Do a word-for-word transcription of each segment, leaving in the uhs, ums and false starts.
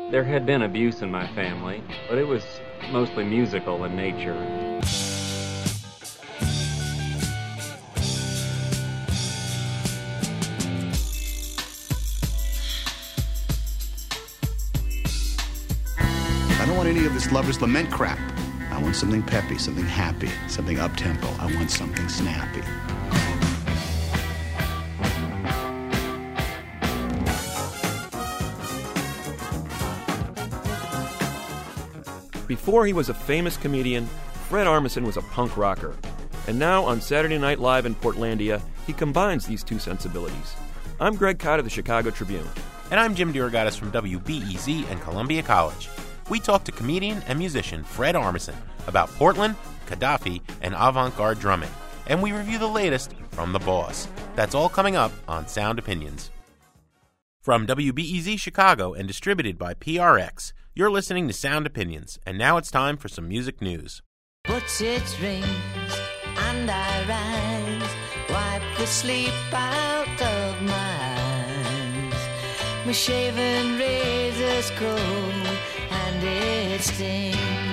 There had been abuse in my family, but it was mostly musical in nature. I don't want any of this lover's lament crap. I want something peppy, something happy, something up-tempo. I want something snappy. Before he was a famous comedian, Fred Armisen was a punk rocker. And now on Saturday Night Live in Portlandia, he combines these two sensibilities. I'm Greg Cott of the Chicago Tribune. And I'm Jim DeRogatis from W B E Z and Columbia College. We talk to comedian and musician Fred Armisen about Portland, Gaddafi, and avant-garde drumming. And we review the latest from the boss. That's all coming up on Sound Opinions. From W B E Z Chicago and distributed by P R X, you're listening to Sound Opinions. And now it's time for some music news. But it rings and I rise, wipe the sleep out of my eyes. My shaven razor's cold and it stings.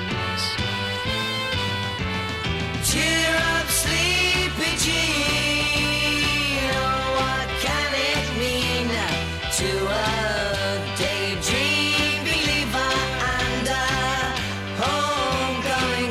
Cheer up, sleepy Jean. Oh, what can it mean to a daydream believer and a homecoming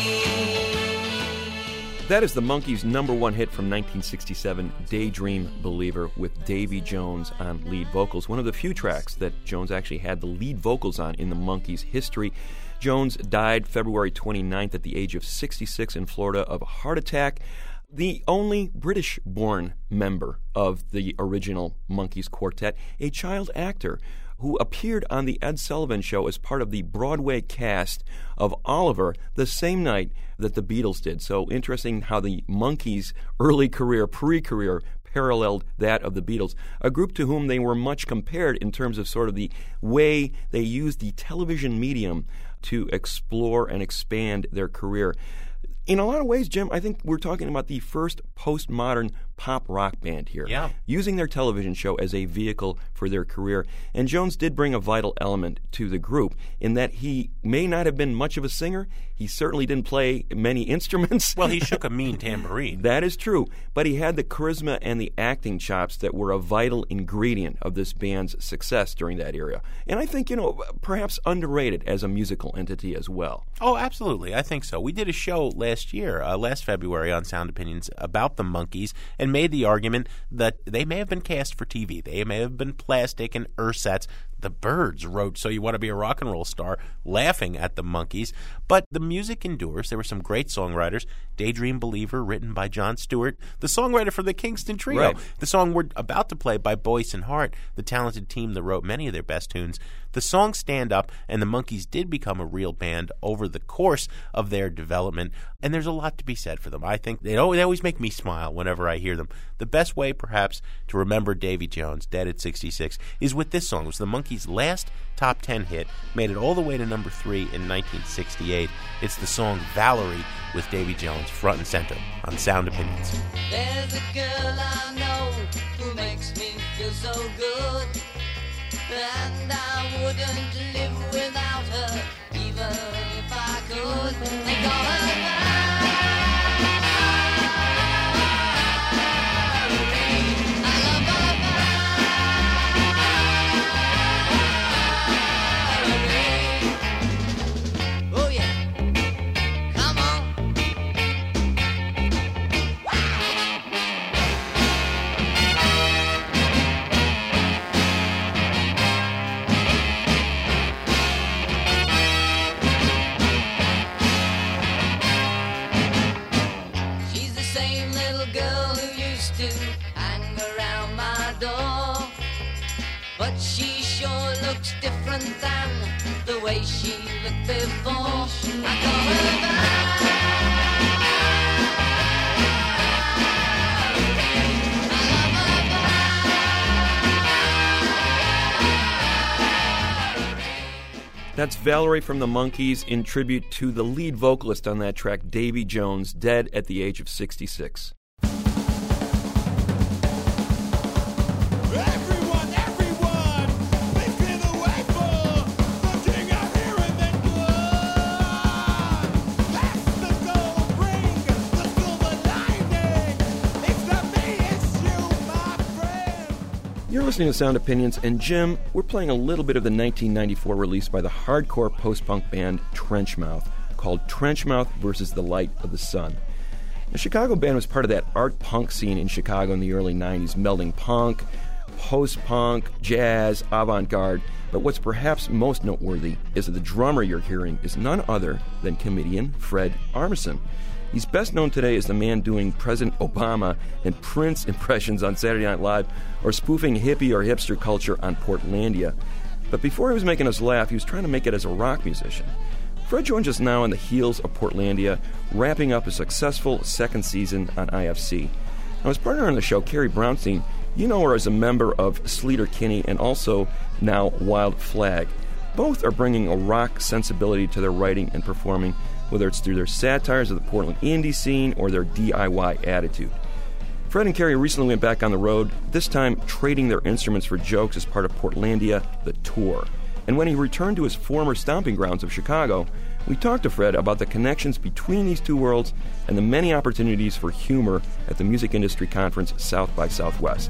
queen? That is the Monkees' number one hit from nineteen sixty-seven, Daydream Believer, with Davy Jones on lead vocals. One of the few tracks that Jones actually had the lead vocals on in the Monkees' history. Jones died February twenty-ninth at the age of sixty-six in Florida of a heart attack. The only British-born member of the original Monkees quartet, a child actor who appeared on The Ed Sullivan Show as part of the Broadway cast of Oliver the same night that the Beatles did. So interesting how the Monkees' early career, pre-career, paralleled that of the Beatles, a group to whom they were much compared in terms of sort of the way they used the television medium to explore and expand their career. In a lot of ways, Jim, I think we're talking about the first postmodern pop rock band here, yeah. using their television show as a vehicle for their career. And Jones did bring a vital element to the group in that he may not have been much of a singer. He certainly didn't play many instruments. Well, he shook a mean tambourine. That is true. But he had the charisma and the acting chops that were a vital ingredient of this band's success during that era. And I think, you know, perhaps underrated as a musical entity as well. Oh, absolutely. I think so. We did a show last year, uh, last February on Sound Opinions about the Monkees and made the argument that they may have been cast for T V. They may have been plastic and ersatz. The Byrds wrote So You Want to Be a Rock and Roll Star, laughing at the Monkees. But the music endures. There were some great songwriters. Daydream Believer, written by Jon Stewart, the songwriter for the Kingston Trio. Right. The song we're about to play by Boyce and Hart, the talented team that wrote many of their best tunes. The song Stand Up and the Monkees did become a real band over the course of their development, and there's a lot to be said for them. I think they always, they always make me smile whenever I hear them. The best way, perhaps, to remember Davy Jones, dead at sixty-six, is with this song. It was the Monkees' last top ten hit, made it all the way to number three in nineteen sixty-eight. It's the song Valerie with Davy Jones front and center on Sound Opinions. There's a girl I know who makes me feel so good, and I wouldn't live without her, even if I could. They call her Valerie. I love Valerie. Oh yeah, come on. She's the same little girl who used to hang around my door, but she sure looks different than the way she looked before. I call her Valerie. That's Valerie from the Monkees in tribute to the lead vocalist on that track, Davy Jones, dead at the age of sixty-six. Everyone, everyone, please clear the way for listening to Sound Opinions, and Jim, we're playing a little bit of the nineteen ninety-four release by the hardcore post-punk band Trenchmouth, called Trenchmouth versus the Light of the Sun. The Chicago band was part of that art punk scene in Chicago in the early nineties, melding punk, post-punk, jazz, avant-garde. But what's perhaps most noteworthy is that the drummer you're hearing is none other than comedian Fred Armisen. He's best known today as the man doing President Obama and Prince impressions on Saturday Night Live, or spoofing hippie or hipster culture on Portlandia. But before he was making us laugh, he was trying to make it as a rock musician. Fred joins us now on the heels of Portlandia, wrapping up a successful second season on I F C. Now, his partner on the show, Carrie Brownstein, you know her as a member of Sleater-Kinney and also now Wild Flag. Both are bringing a rock sensibility to their writing and performing, whether it's through their satires of the Portland indie scene or their D I Y attitude. Fred and Carrie recently went back on the road, this time trading their instruments for jokes as part of Portlandia, the tour. And when he returned to his former stomping grounds of Chicago, we talked to Fred about the connections between these two worlds and the many opportunities for humor at the music industry conference South by Southwest.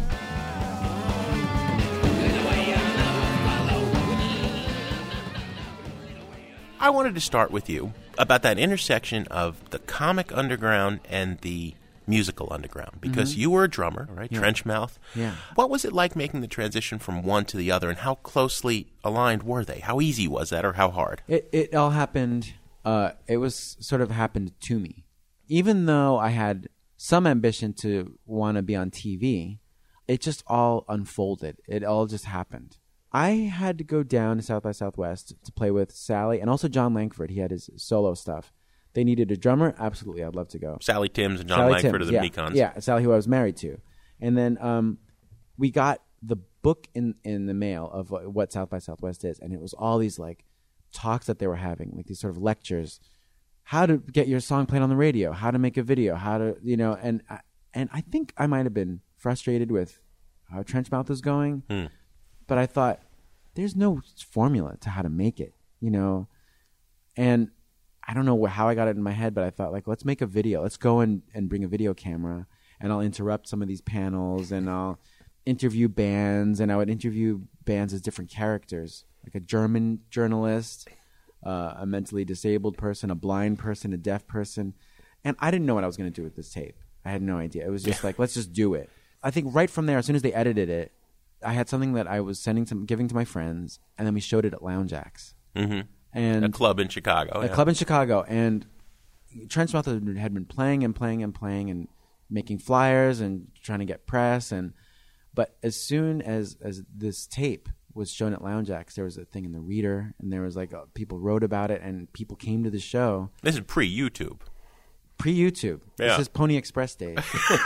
I wanted to start with you about that intersection of the comic underground and the musical underground, because mm-hmm. you were a drummer, right? Yeah. Trenchmouth. Yeah. What was it like making the transition from one to the other, and how closely aligned were they? How easy was that, or how hard? It it all happened, uh, it was sort of happened to me. Even though I had some ambition to want to be on T V, it just all unfolded. It all just happened. I had to go down to South by Southwest to play with Sally and also John Langford. He had his solo stuff. They needed a drummer. Absolutely, I'd love to go. Sally Timms and John Sally Langford Timms, of the yeah, Mekons. Yeah, Sally, who I was married to. And then um, we got the book in, in the mail of what South by Southwest is, and it was all these like talks that they were having, like these sort of lectures, how to get your song played on the radio, how to make a video, how to, you know, and I, and I think I might have been frustrated with how Trenchmouth was going, hmm. but I thought, there's no formula to how to make it, you know, and I don't know how I got it in my head, but I thought, like, let's make a video. Let's go and, and bring a video camera, and I'll interrupt some of these panels, and I'll interview bands, and I would interview bands as different characters, like a German journalist, uh, a mentally disabled person, a blind person, a deaf person. And I didn't know what I was going to do with this tape. I had no idea. It was just like, let's just do it. I think right from there, as soon as they edited it, I had something that I was sending to, giving to my friends, and then we showed it at Lounge Acts. Mm-hmm. And a club in Chicago. A yeah. club in Chicago. And Trenchmouth had been playing and playing and playing and making flyers and trying to get press. And But as soon as, as this tape was shown at Lounge Acts, there was a thing in the Reader, and there was like uh, people wrote about it, and people came to the show. This is pre-YouTube. Pre-YouTube. Yeah. This is Pony Express days.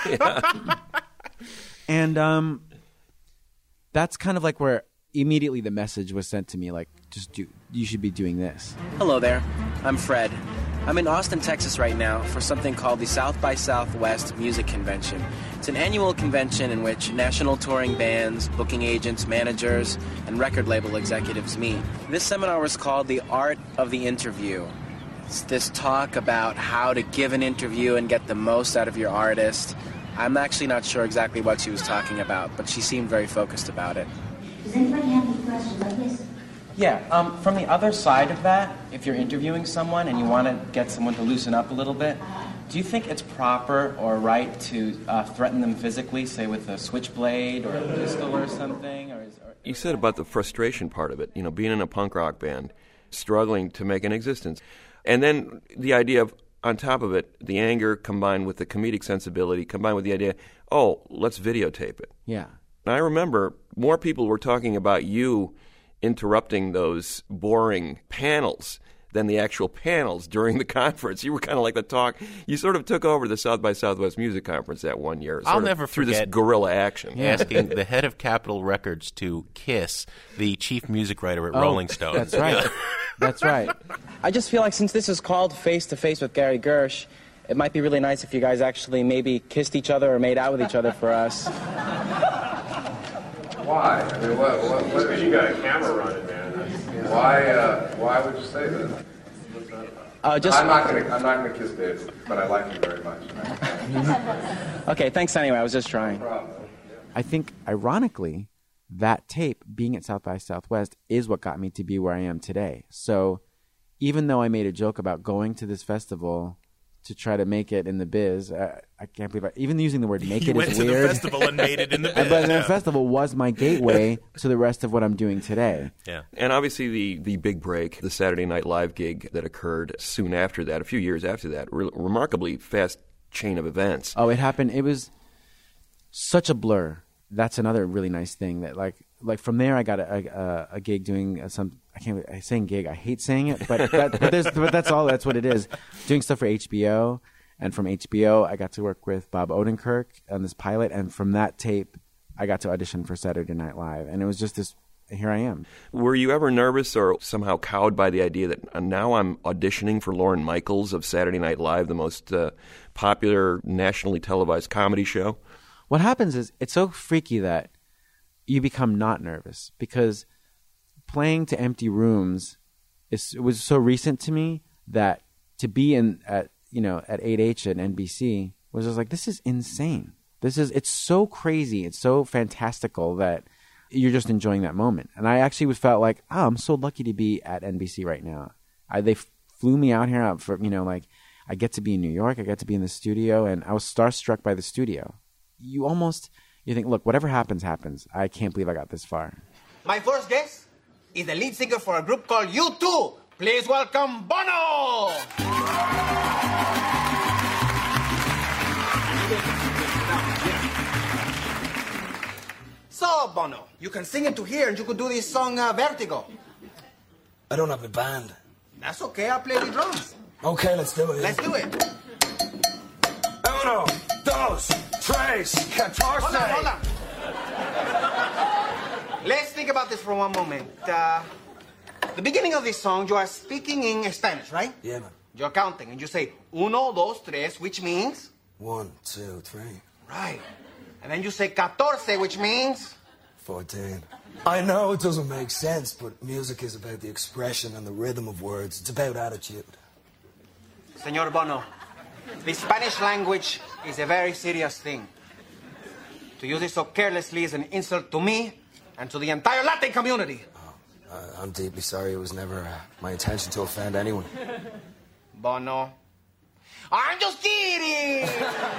And um, that's kind of like where immediately the message was sent to me, like, just do, you should be doing this. Hello there. I'm Fred. I'm in Austin, Texas right now for something called the South by Southwest Music Convention. It's an annual convention in which national touring bands, booking agents, managers, and record label executives meet. This seminar was called The Art of the Interview. It's this talk about how to give an interview and get the most out of your artist. I'm actually not sure exactly what she was talking about, but she seemed very focused about it. Does anybody have any questions like this? Yeah, um, from the other side of that, if you're interviewing someone and you want to get someone to loosen up a little bit, do you think it's proper or right to uh, threaten them physically, say with a switchblade or a pistol or something? Or, is, or You said about the frustration part of it, you know, being in a punk rock band, struggling to make an existence. And then the idea of, on top of it, the anger combined with the comedic sensibility, combined with the idea, oh, let's videotape it. Yeah. And I remember more people were talking about you interrupting those boring panels than the actual panels during the conference. You were kind of like the talk. You sort of took over the South by Southwest Music Conference that one year. I'll sort of never through forget this guerrilla action. asking the head of Capitol Records to kiss the chief music writer at Oh, Rolling Stone. That's right. That's right. I just feel like since this is called Face to Face with Gary Gersh, it might be really nice if you guys actually maybe kissed each other or made out with each other for us. Why? I mean, what? What? what because you got a camera running, man. Why? Uh, why would you say that? Uh, just. I'm not gonna. I'm not gonna kiss David, but I like him very much. Okay, thanks anyway. I was just trying. No problem. I think, ironically, that tape, being at South by Southwest, is what got me to be where I am today. So even though I made a joke about going to this festival to try to make it in the biz, I, I can't believe I, even using the word make you it went is to weird. the festival and made it in the biz. But the yeah. festival was my gateway to the rest of what I'm doing today. Yeah. And obviously the, the big break, the Saturday Night Live gig that occurred soon after that, a few years after that, re- remarkably fast chain of events. Oh, it happened. It was such a blur. That's another really nice thing that like like from there I got a a, a gig doing some I can't I saying gig I hate saying it but that, but, there's, but that's all that's what it is, doing stuff for H B O, and from H B O I got to work with Bob Odenkirk on this pilot, and from that tape I got to audition for Saturday Night Live, and it was just this, here I am. Were you ever nervous or somehow cowed by the idea that uh, now I'm auditioning for Lorne Michaels of Saturday Night Live, the most uh, popular nationally televised comedy show? What happens is it's so freaky that you become not nervous, because playing to empty rooms is it was so recent to me that to be in at you know at eight H at N B C was just like, this is insane. This is it's so crazy. It's so fantastical that you're just enjoying that moment. And I actually felt like, oh, I'm so lucky to be at N B C right now. I, they flew me out here for you know like I get to be in New York. I get to be in the studio, and I was starstruck by the studio. You almost, you think, look, whatever happens, happens. I can't believe I got this far. My first guest is the lead singer for a group called U two. Please welcome Bono! So, Bono, you can sing it to here, and you could do this song, uh, Vertigo. I don't have a band. That's okay, I'll play the drums. Okay, let's do it. Let's do it. Uno, dos, tres, catorce. Hold on, hold on. Let's think about this for one moment. Uh, the beginning of this song, you are speaking in Spanish, right? Yeah, man. You're counting, and you say uno, dos, tres, which means? One, two, three. Right. And then you say catorce, which means? Fourteen. I know it doesn't make sense, but music is about the expression and the rhythm of words. It's about attitude. Señor Bono, the Spanish language is a very serious thing. To use it so carelessly is an insult to me and to the entire Latin community. Oh, uh, I'm deeply sorry. It was never uh, my intention to offend anyone. Bono, I'm just kidding!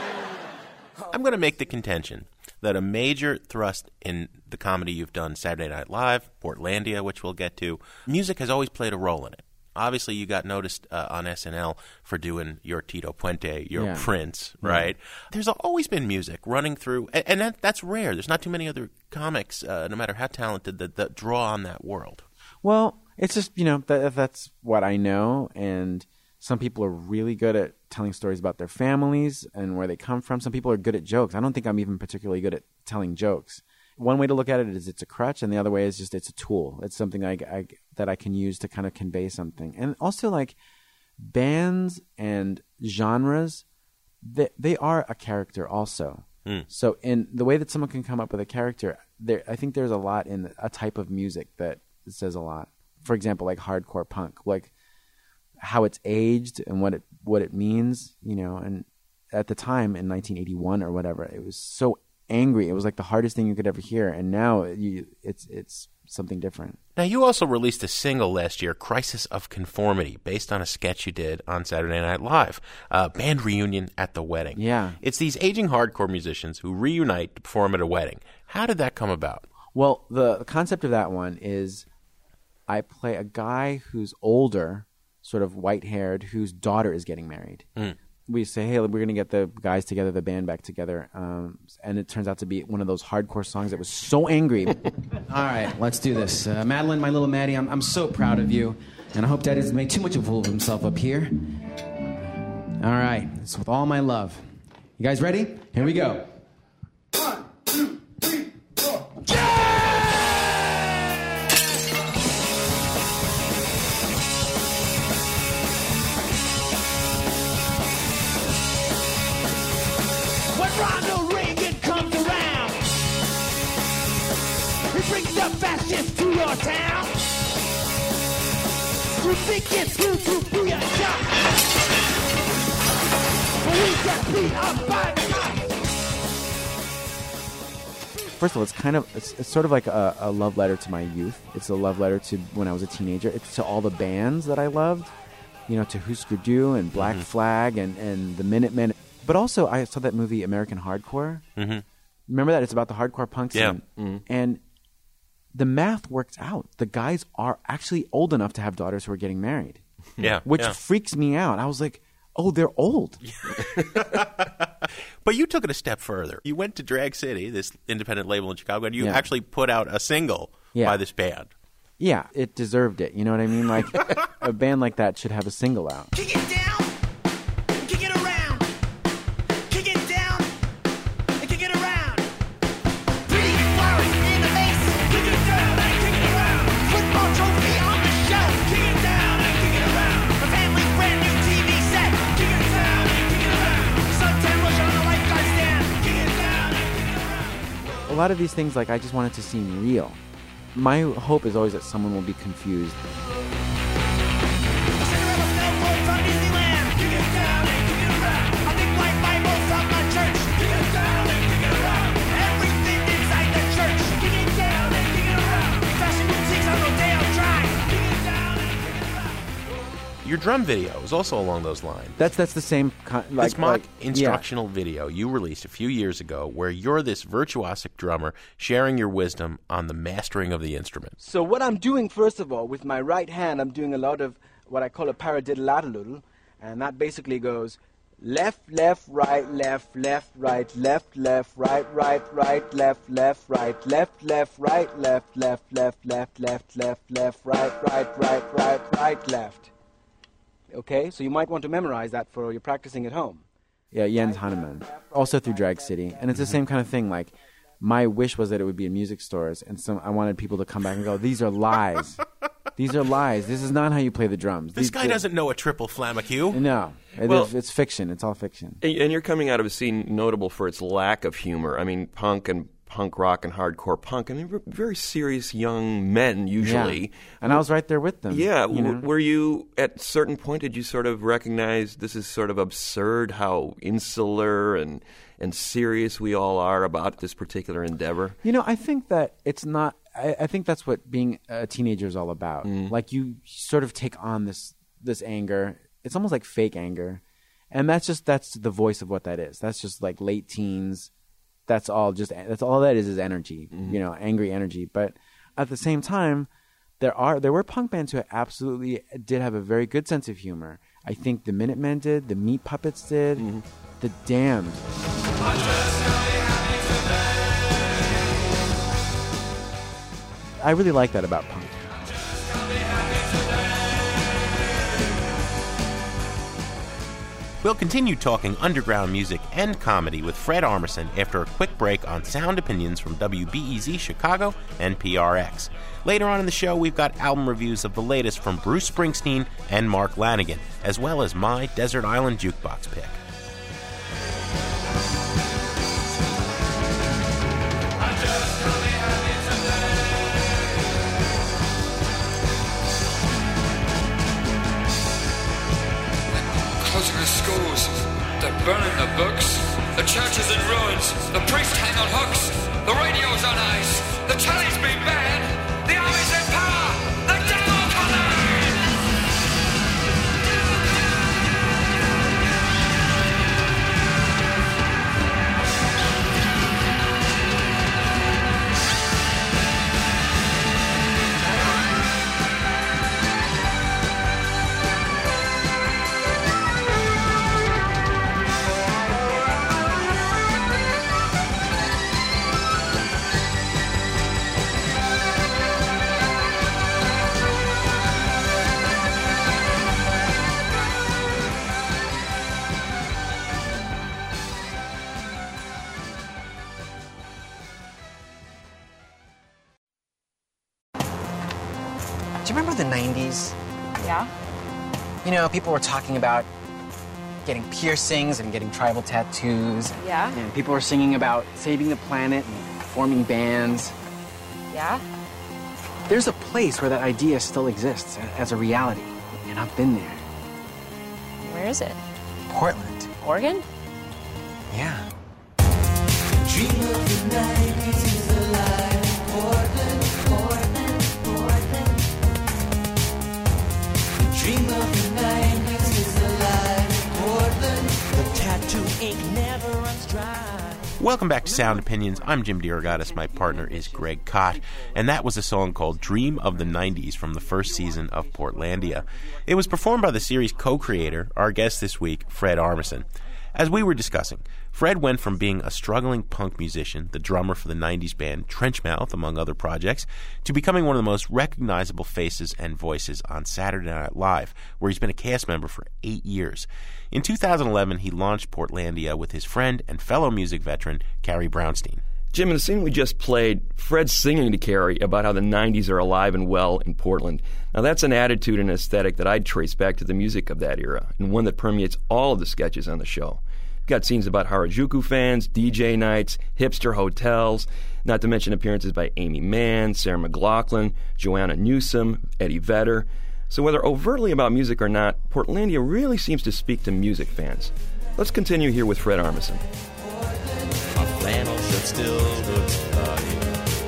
I'm going to make the contention that a major thrust in the comedy you've done, Saturday Night Live, Portlandia, which we'll get to, music has always played a role in it. Obviously, you got noticed uh, on S N L for doing your Tito Puente, your Yeah. Prince, right? Yeah. There's always been music running through, and, and that, that's rare. There's not too many other comics, uh, no matter how talented, that, that draw on that world. Well, it's just, you know, that, that's what I know, and some people are really good at telling stories about their families and where they come from. Some people are good at jokes. I don't think I'm even particularly good at telling jokes. One way to look at it is it's a crutch, and the other way is just it's a tool. It's something I, I, that I can use to kind of convey something. And also, like, bands and genres, they, they are a character also. Mm. So in the way that someone can come up with a character, there I think there's a lot in a type of music that says a lot. For example, like hardcore punk, like how it's aged and what it what it means, you know. And at the time in nineteen eighty-one or whatever, it was so angry. It was like the hardest thing you could ever hear, and now you, it's it's something different. Now, you also released a single last year, Crisis of Conformity, based on a sketch you did on Saturday Night Live, uh, band reunion at the wedding. Yeah. It's these aging hardcore musicians who reunite to perform at a wedding. How did that come about? Well, the, the concept of that one is I play a guy who's older, sort of white-haired, whose daughter is getting married. Mm. We say, hey, we're going to get the guys together, the band back together. Um, and it turns out to be one of those hardcore songs that was so angry. All right, let's do this. Uh, Madeline, my little Maddie, I'm, I'm so proud of you. And I hope Dad doesn't make too much of a fool of himself up here. All right, it's with all my love. You guys ready? Here we go. One, two, three, four. Ronald Reagan comes around, he brings the fascists to your town. You think it's good to be a shot, but we get beat up by the first of all, it's kind of it's, it's sort of like a, a love letter to my youth. It's a love letter to when I was a teenager. It's to all the bands that I loved, you know, to Husker Du and Black mm-hmm. Flag and, and the Minutemen. But also, I saw that movie American Hardcore. Mm-hmm. Remember that? It's about the hardcore punk scene. Yeah. Mm-hmm. And the math works out. The guys are actually old enough to have daughters who are getting married. Yeah. Which yeah. freaks me out. I was like, oh, they're old. But you took it a step further. You went to Drag City, this independent label in Chicago, and you Yeah. actually put out a single Yeah. by this band. Yeah, it deserved it. You know what I mean? Like, a band like that should have a single out. Kick it down, kick it around, kick it down, and kick it around. Pretty flowers in the vase, kick it down and kick it around. Football trophy on the shelf, kick it down and kick it around. A family's brand new T V set, kick it down and kick it around. Suntan lotion on the lifeguard stand, kick it down and kick it around. A lot of these things, like, I just want it to seem real. My hope is always that someone will be confused. Your drum video is also along those lines. That's that's the same kind. Like, this mock like, instructional video you released a few years ago where you're this virtuosic drummer sharing your wisdom on the mastering of the instrument. So what I'm doing, first of all, with my right hand, I'm doing a lot of what I call a paradiddle-addle-doodle, and that basically goes left, left, right, left, left, right, left, left, right, right, right, left, left, right, left, left, right, left, left, left, left, left, left, left, right, right, right, right, right, left. Okay, so you might want to memorize that for your practicing at home. Yeah, Jens Hanneman. Also through Drag City. And it's the same kind of thing. Like, my wish was that it would be in music stores, and some I wanted people to come back and go, these are lies. These are lies. This is not how you play the drums. This These, guy doesn't know a triple flamacue. No. Well, it's, it's fiction. It's all fiction. And you're coming out of a scene notable for its lack of humor. I mean, punk and punk rock and hardcore punk. I mean, very serious young men, usually. Yeah. And I was right there with them. Yeah. You know? W- were you, at a certain point, did you sort of recognize this is sort of absurd how insular and, and serious we all are about this particular endeavor? You know, I think that it's not, I, I think that's what being a teenager is all about. Mm. Like, you sort of take on this this anger. It's almost like fake anger. And that's just, that's the voice of what that is. That's just like late teens. That's all just, that's all that is is energy, mm-hmm. you know, angry energy. But at the same time, there are, there were punk bands who absolutely did have a very good sense of humor. I think the Minutemen did, the Meat Puppets did, mm-hmm. the Damned. I really like that about punk. We'll continue talking underground music and comedy with Fred Armisen after a quick break on Sound Opinions from W B E Z Chicago and P R X. Later on in the show, we've got album reviews of the latest from Bruce Springsteen and Mark Lanigan, as well as my Desert Island Jukebox pick. Closing the schools, they're burning the books, the church is in ruins, the priests hang on hooks, the radio's on ice, the telly's been banned, the army's in power, the devil coming! Do you remember the nineties? Yeah. You know, people were talking about getting piercings and getting tribal tattoos. Yeah. And people were singing about saving the planet and forming bands. Yeah. There's a place where that idea still exists as a reality, and I've been there. Where is it? Portland. Oregon? Yeah. Dream of the nineties. Welcome back to Sound Opinions. I'm Jim DeRogatis. My partner is Greg Kot. And that was a song called Dream of the nineties from the first season of Portlandia. It was performed by the series co-creator, our guest this week, Fred Armisen. As we were discussing, Fred went from being a struggling punk musician, the drummer for the nineties band Trenchmouth, among other projects, to becoming one of the most recognizable faces and voices on Saturday Night Live, where he's been a cast member for eight years. In two thousand eleven, he launched Portlandia with his friend and fellow music veteran, Carrie Brownstein. Jim, in the scene we just played, Fred's singing to Carrie about how the nineties are alive and well in Portland. Now, that's an attitude and aesthetic that I'd trace back to the music of that era, and one that permeates all of the sketches on the show. We've got scenes about Harajuku fans, D J nights, hipster hotels, not to mention appearances by Amy Mann, Sarah McLachlan, Joanna Newsom, Eddie Vedder. So whether overtly about music or not, Portlandia really seems to speak to music fans. Let's continue here with Fred Armisen. My flannel shirt still looks fine.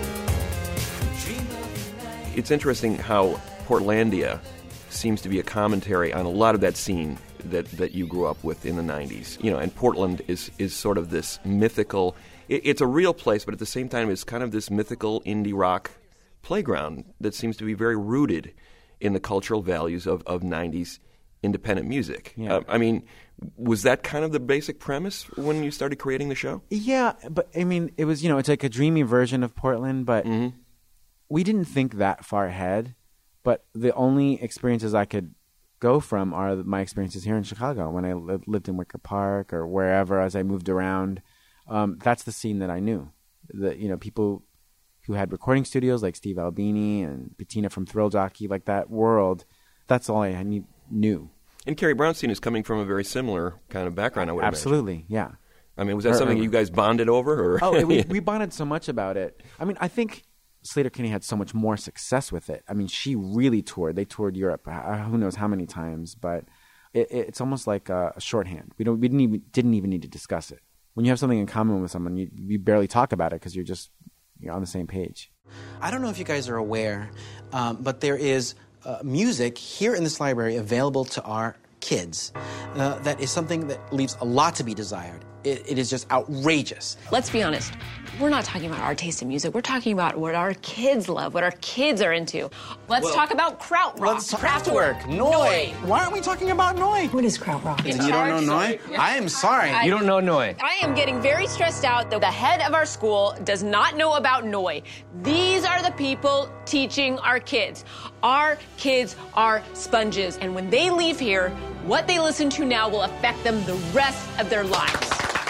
It's interesting how Portlandia seems to be a commentary on a lot of that scene that, that you grew up with in the nineties. You know, and Portland is, is sort of this mythical, it, it's a real place, but at the same time it's kind of this mythical indie rock playground that seems to be very rooted in the cultural values of, of nineties independent music. Yeah. Uh, I mean, was that kind of the basic premise when you started creating the show? Yeah, but I mean, it was, you know, it's like a dreamy version of Portland, but mm-hmm. we didn't think that far ahead. But the only experiences I could go from are my experiences here in Chicago when I li- lived in Wicker Park or wherever as I moved around. Um, that's the scene that I knew. The, you know, people who had recording studios like Steve Albini and Bettina from Thrill Jockey, like that world, that's all I need, knew. And Carrie Brownstein is coming from a very similar kind of background, I would Absolutely, imagine. yeah. I mean, was that Or- something or- you guys bonded over? Or? Oh, it, we, we bonded so much about it. I mean, I think Slater Kinney had so much more success with it. I mean, she really toured. They toured Europe, uh, who knows how many times, but it, it, it's almost like a, a shorthand. We don't, we didn't even, didn't even need to discuss it. When you have something in common with someone, you, you barely talk about it because you're just you're on the same page. I don't know if you guys are aware, um, but there is uh, music here in this library available to our kids uh, that is something that leaves a lot to be desired. It, it is just outrageous. Let's be honest. We're not talking about our taste in music. We're talking about what our kids love, what our kids are into. Let's Well, talk about krautrock, let's talk- Kraftwerk, Noi. Why aren't we talking about Noi? What is krautrock? You don't know Noi? I am sorry. I- You don't know Noi. I am getting very stressed out that the head of our school does not know about Noi. These are the people teaching our kids. Our kids are sponges, and when they leave here, what they listen to now will affect them the rest of their lives.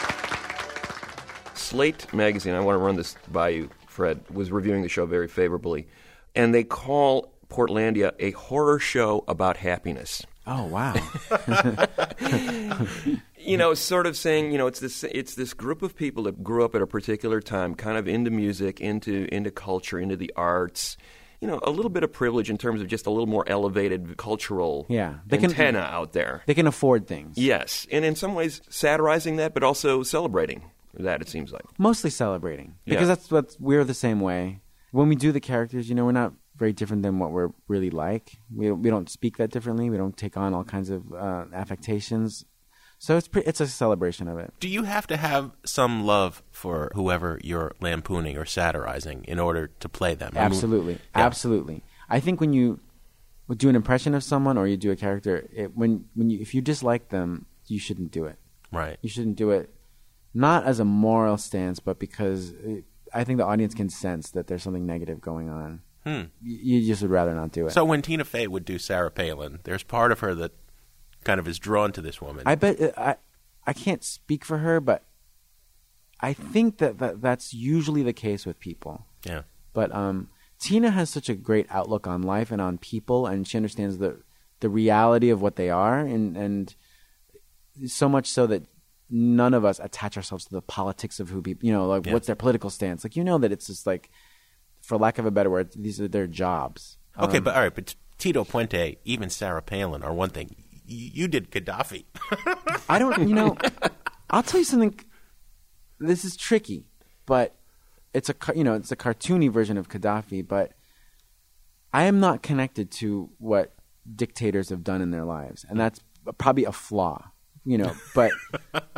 Slate magazine, I want to run this by you, Fred, was reviewing the show very favorably. And they call Portlandia a horror show about happiness. Oh, wow. You know, sort of saying, you know, it's this it's this group of people that grew up at a particular time, kind of into music, into into culture, into the arts. You know, a little bit of privilege in terms of just a little more elevated cultural Yeah, they can- antenna out there. They can afford things. Yes, and in some ways satirizing that, but also celebrating that, it seems like. Mostly celebrating. Because Yeah. that's what we're the same way. When we do the characters, you know, we're not very different than what we're really like. We we don't speak that differently. We don't take on all kinds of uh, affectations. So it's pre- it's a celebration of it. Do you have to have some love for whoever you're lampooning or satirizing in order to play them? I mean, Absolutely, yeah. absolutely. I think when you do an impression of someone or you do a character, it, when when you if you dislike them, you shouldn't do it. Right. You shouldn't do it, not as a moral stance, but because it, I think the audience can sense that there's something negative going on. Hmm. You, you just would rather not do it. So when Tina Fey would do Sarah Palin, there's part of her that kind of is drawn to this woman. I bet uh, I I can't speak for her, but I think that, that that's usually the case with people. Yeah. But um, Tina has such a great outlook on life and on people, and she understands the the reality of what they are, and and so much so that none of us attach ourselves to the politics of who people, you know, like Yeah. what's their political stance. Like, you know that it's just like, for lack of a better word, these are their jobs. Okay, Um, but all right, but Tito Puente, even Sarah Palin are one thing. Y- You did Gaddafi. I don't, you know, I'll tell you something. This is tricky, but it's a, ca- you know, it's a cartoony version of Gaddafi, but I am not connected to what dictators have done in their lives. And that's probably a flaw, you know, but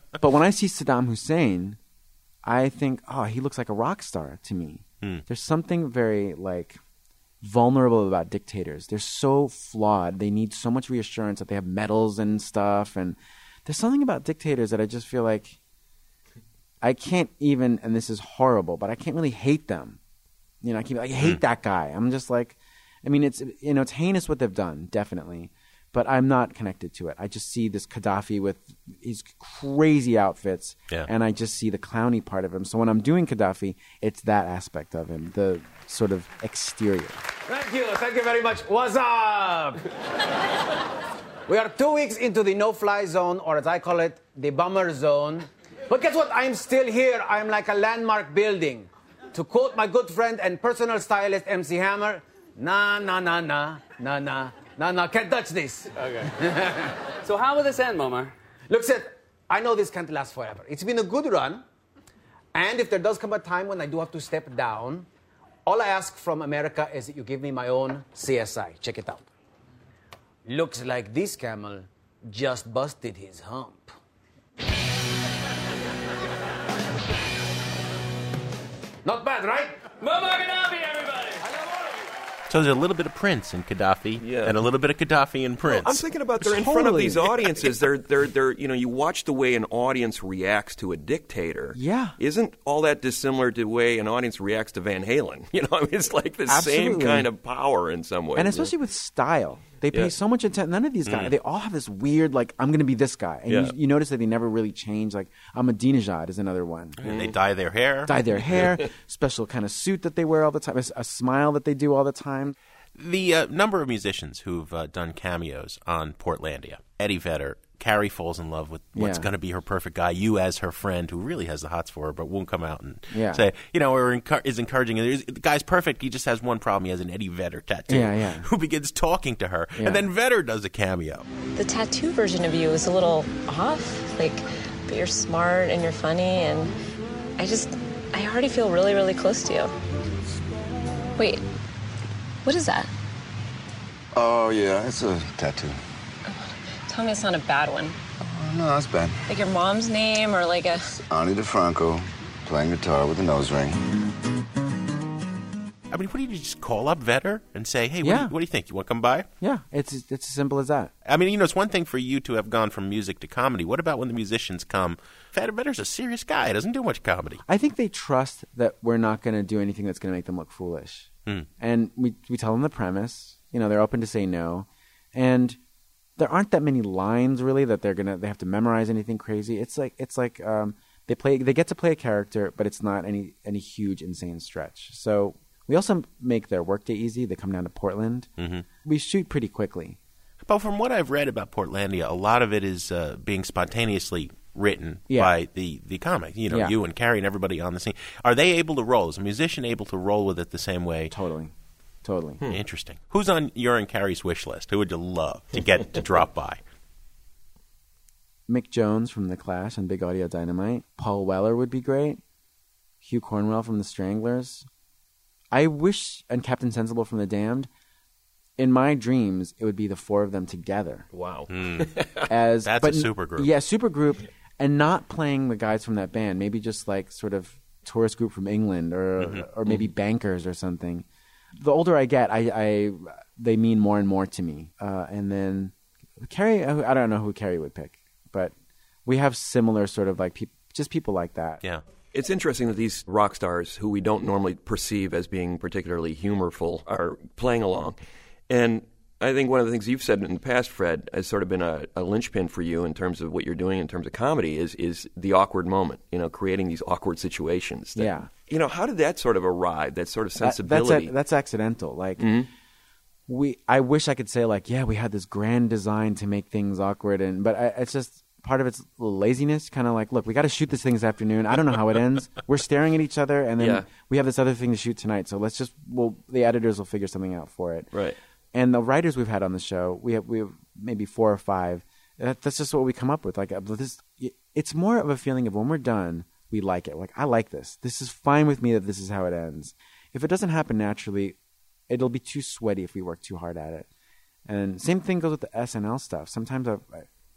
But when I see Saddam Hussein, I think, oh, he looks like a rock star to me. Hmm. There's something very like vulnerable about dictators. They're so flawed. They need so much reassurance that they have medals and stuff. And there's something about dictators that I just feel like I can't even, and this is horrible, but I can't really hate them. You know, I keep like, I hate Hmm. that guy. I'm just like, I mean, it's, you know, it's heinous what they've done, definitely. But I'm not connected to it. I just see this Gaddafi with his crazy outfits, Yeah. and I just see the clowny part of him. So when I'm doing Gaddafi, it's that aspect of him, the sort of exterior. Thank you. Thank you very much. What's up? We are two weeks into the no-fly zone, or as I call it, the bummer zone. But guess what? I'm still here. I'm like a landmark building. To quote my good friend and personal stylist, M C Hammer, na, na, na, na, na, na, na, na, can't touch this. Okay. So how will this end, Momar? Look, Seth, I know this can't last forever. It's been a good run. And if there does come a time when I do have to step down, all I ask from America is that you give me my own C S I. Check it out. Looks like this camel just busted his hump. Not bad, right? Muammar Gaddafi, everybody! So there's a little bit of Prince in Gaddafi, Yeah. and a little bit of Gaddafi in Prince. I'm thinking about they're in front of Totally. these audiences. They're, they're, they're, you know, you watch the way an audience reacts to a dictator. Yeah. Isn't all that dissimilar to the way an audience reacts to Van Halen? You know, I mean, it's like the same Absolutely. kind of power in some ways. And especially with style. They pay Yeah. so much attention. None of these guys, Mm. they all have this weird, like, I'm going to be this guy. And Yeah. you, you notice that they never really change. Like, Ahmadinejad is another one. And they dye their hair. Dye their hair, special kind of suit that they wear all the time, a, a smile that they do all the time. The uh, number of musicians who've uh, done cameos on Portlandia. Eddie Vedder, Carrie falls in love with what's Yeah. going to be her perfect guy. You as her friend, who really has the hots for her, but won't come out and Yeah. say, you know, or encu- is encouraging. And there's- the guy's perfect. He just has one problem. He has an Eddie Vedder tattoo. Yeah, yeah. Who begins talking to her, Yeah. and then Vedder does a cameo. The tattoo version of you is a little off, like, but you're smart and you're funny, and I just, I already feel really, really close to you. Wait, what is that? Oh, yeah, it's a tattoo. Tell me it's not a bad one. Oh, no, that's bad. Like your mom's name or like a... Ani DeFranco playing guitar with a nose ring. I mean, what do you do? Just call up Vedder and say, hey, what, do, Yeah. you, what do you think? You want to come by? Yeah, it's it's as simple as that. I mean, you know, it's one thing for you to have gone from music to comedy. What about when the musicians come? Vedder, Vedder's a serious guy. He doesn't do much comedy. I think they trust that we're not going to do anything that's going to make them look foolish. Hmm. And we we tell them the premise. You know, they're open to say no. And there aren't that many lines really that they're gonna they have to memorize anything crazy. It's like it's like um, they play they get to play a character, but it's not any any huge insane stretch. So we also make their workday easy. They come down to Portland. Mhm. We shoot pretty quickly. But from what I've read about Portlandia, a lot of it is uh, being spontaneously written Yeah. by the, the comic. You know, Yeah. you and Carrie and everybody on the scene. Are they able to roll? Is a musician able to roll with it the same way? Totally. Totally. Hmm. Interesting. Who's on your and Carrie's wish list? Who would you love to get to drop by? Mick Jones from The Clash and Big Audio Dynamite. Paul Weller would be great. Hugh Cornwell from The Stranglers. I wish, and Captain Sensible from The Damned. In my dreams, it would be the four of them together. Wow. As That's but a n- super group. Yeah, super group, and not playing the guys from that band. Maybe just like sort of tourist group from England, or Mhm. or maybe bankers or something. The older I get, I, I they mean more and more to me. Uh, and then Carrie, I don't know who Carrie would pick, but we have similar sort of like peop just people like that. Yeah. It's interesting that these rock stars, who we don't normally perceive as being particularly humorful, are playing along. And I think one of the things you've said in the past, Fred, has sort of been a, a linchpin for you in terms of what you're doing in terms of comedy is is the awkward moment, you know, creating these awkward situations. that- Yeah. You know, how did that sort of arrive, that sort of That- sensibility? that's, a, that's accidental. Like Mhm. we, I wish I could say like, yeah, we had this grand design to make things awkward, and but I, it's just part of it's a little laziness. Kind of like, look, we got to shoot this thing this afternoon. I don't know how it ends. We're staring at each other, and then Yeah. we have this other thing to shoot tonight. So let's just, well, the editors will figure something out for it. Right. And the writers we've had on the show, we have we have maybe four or five. That, that's just what we come up with. Like uh, this, it's more of a feeling of when we're done, we like it. Like I like this. This is fine with me that this is how it ends. If it doesn't happen naturally, it'll be too sweaty if we work too hard at it. And same thing goes with the S N L stuff. Sometimes I, I,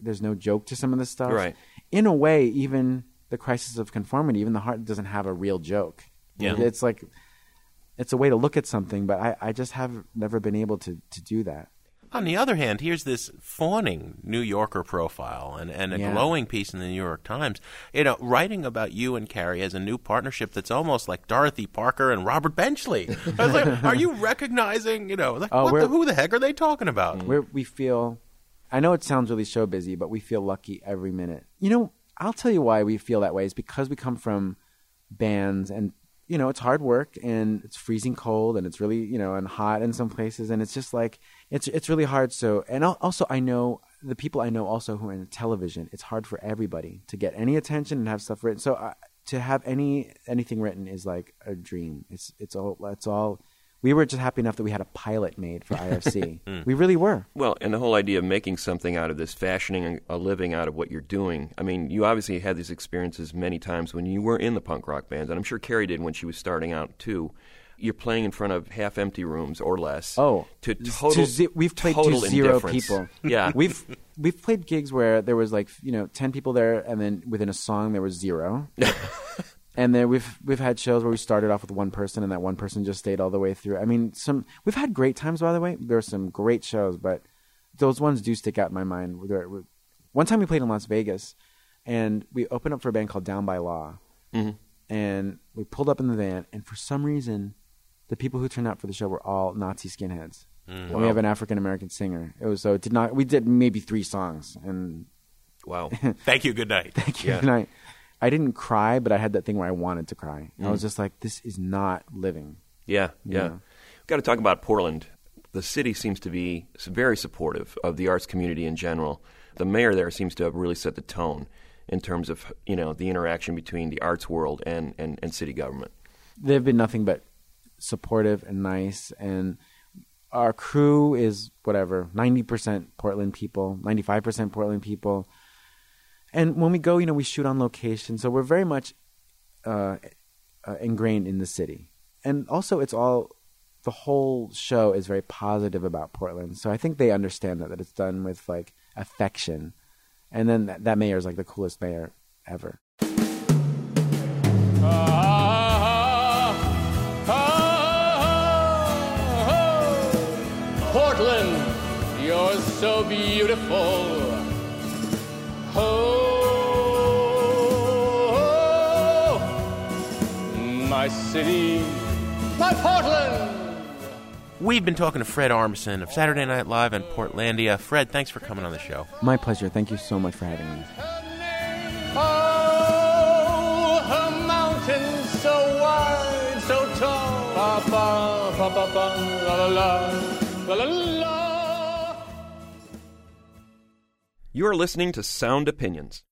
there's no joke to some of this stuff. Right. In a way, even the Crisis of Conformity, even the heart doesn't have a real joke. Yeah. It's like, it's a way to look at something, but I, I just have never been able to, to do that. On the other hand, here's this fawning New Yorker profile and, and a Yeah. glowing piece in the New York Times, you know, writing about you and Carrie as a new partnership that's almost like Dorothy Parker and Robert Benchley. I was like, are you recognizing, you know, like, Oh, what we're- the, who the heck are they talking about? We're, we feel, I know it sounds really show busy, but we feel lucky every minute. You know, I'll tell you why we feel that way is because we come from bands and, you know, it's hard work and it's freezing cold and it's really, you know, and hot in some places. And it's just like, it's it's really hard. So, and al- also I know the people I know also who are in television, it's hard for everybody to get any attention and have stuff written. So uh, to have any, anything written is like a dream. It's, it's all, it's all, we were just happy enough that we had a pilot made for I R C. We really were. Well, and the whole idea of making something out of this, fashioning a living out of what you're doing. I mean, you obviously had these experiences many times when you were in the punk rock bands, and I'm sure Carrie did when she was starting out too. You're playing in front of half-empty rooms or less. Oh, to total, to ze- we've played total to zero indifference. people. Yeah, we've we've played gigs where there was like you know ten people there, and then within a song there was zero. And then we've we've had shows where we started off with one person, and that one person just stayed all the way through. I mean, some we've had great times, by the way. There were some great shows, but those ones do stick out in my mind. Where- where- One time we played in Las Vegas, and we opened up for a band called Down by Law, Mhm. and we pulled up in the van, and for some reason, the people who turned out for the show were all Nazi skinheads. Mm. And Wow. we have an African American singer. It was so it did not. We did maybe three songs, and wow. Thank you. Good night. Thank you. Good night. I didn't cry, but I had that thing where I wanted to cry. I was Mm. just like, this is not living. Yeah, yeah. Yeah. We've got to talk about Portland. The city seems to be s- very supportive of the arts community in general. The mayor there seems to have really set the tone in terms of, you know, the interaction between the arts world and, and, and city government. They've been nothing but supportive and nice, and our crew is whatever, ninety percent Portland people, ninety-five percent Portland people. And when we go, you know, we shoot on location, so we're very much uh, uh, ingrained in the city. And also, it's all, the whole show is very positive about Portland. So I think they understand that, that it's done with, like, affection. And then that, that mayor is, like, the coolest mayor ever. Portland, you're so beautiful. Oh, my city, my Portland. We've been talking to Fred Armisen of Saturday Night Live and Portlandia. Fred, thanks for coming on the show. My pleasure. Thank you so much for having me. Oh, her mountains so wide, so tall. Ba, ba, ba, ba, ba, la, la, la, la, la, la. You are listening to Sound Opinions.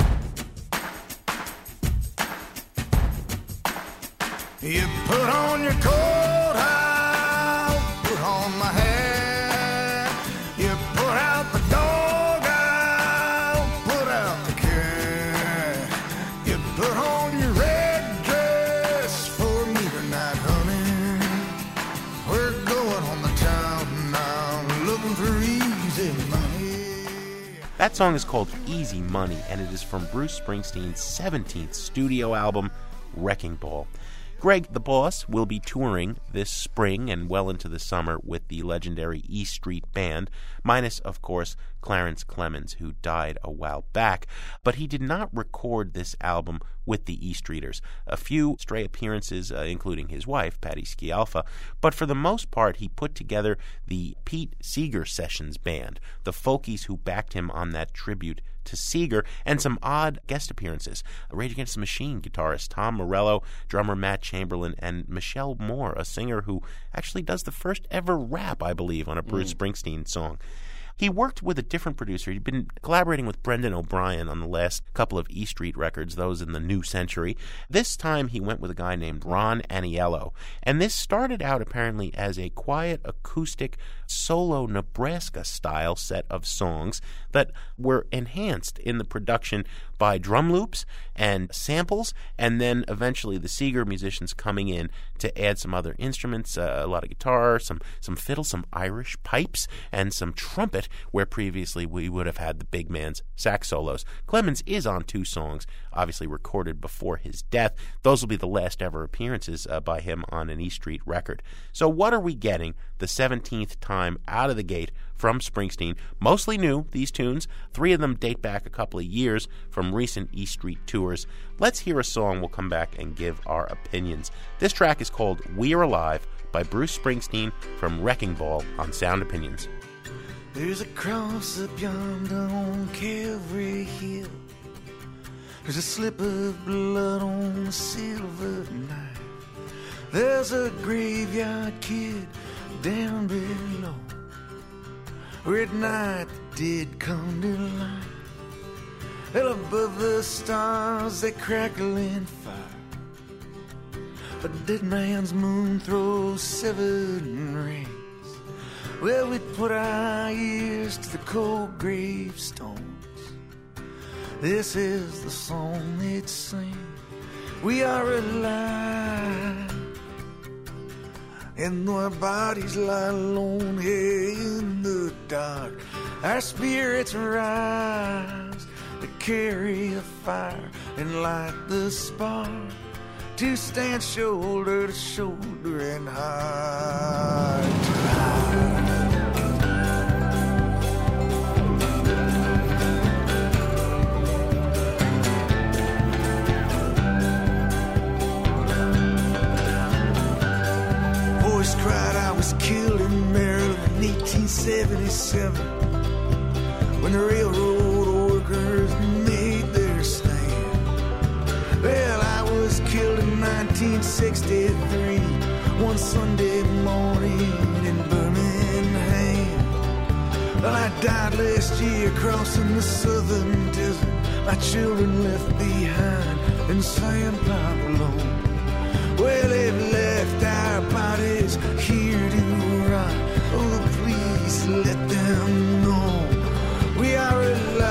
You put on your coat, I'll put on my hat. You put out the dog, I'll put out the cat. You put on your red dress for me tonight, honey. We're going on the town now, looking for easy money. That song is called Easy Money, and it is from Bruce Springsteen's seventeenth studio album, Wrecking Ball. Greg, the boss, will be touring this spring and well into the summer with the legendary E Street Band, minus, of course, Clarence Clemens, who died a while back. But he did not record this album with the E Streeters. A few stray appearances, uh, including his wife, Patty Scialfa, but for the most part, he put together the Pete Seeger Sessions Band, the folkies who backed him on that tribute to Seeger, and some odd guest appearances. Rage Against the Machine guitarist Tom Morello, drummer Matt Chamberlain, and Michelle Moore, a singer who actually does the first ever rap, I believe, on a Bruce Springsteen song. He worked with a different producer. He'd been collaborating with Brendan O'Brien on the last couple of E Street records, those in the new century. This time he went with a guy named Ron Aniello. And this started out apparently as a quiet, acoustic, solo Nebraska-style set of songs that were enhanced in the production by drum loops and samples, and then eventually the Seeger musicians coming in to add some other instruments, uh, a lot of guitar, some some fiddle, some Irish pipes, and some trumpet, where previously we would have had the big man's sax solos. Clemens is on two songs, obviously recorded before his death. Those will be the last ever appearances uh, by him on an E Street record. So what are we getting the seventeenth time out of the gate from Springsteen? Mostly new, these tunes. Three of them date back a couple of years from recent E Street tours. Let's hear a song. We'll come back and give our opinions. This track is called We're Alive by Bruce Springsteen from Wrecking Ball on Sound Opinions. There's a cross up yonder on Calvary Hill. There's a slip of blood on a silver knife. There's a graveyard kid down below, where at night the dead come to life. And above the stars they crackle in fire. A dead man's moon throws seven rays. Well, we put our ears to the cold gravestones. This is the song they'd sing. We are alive, and though our bodies lie alone here in the dark, our spirits rise to carry a fire and light the spark, to stand shoulder to shoulder and heart to heart. Voice cried I was killed in Maryland in eighteen seventy-seven, when the railroad workers made their stand. Well, I was killed in nineteen sixty-three, one Sunday morning in Birmingham. Well, I died last year crossing the southern desert, my children left behind in San Pablo. Well, they've left our bodies here to rot. Oh, please let them know we are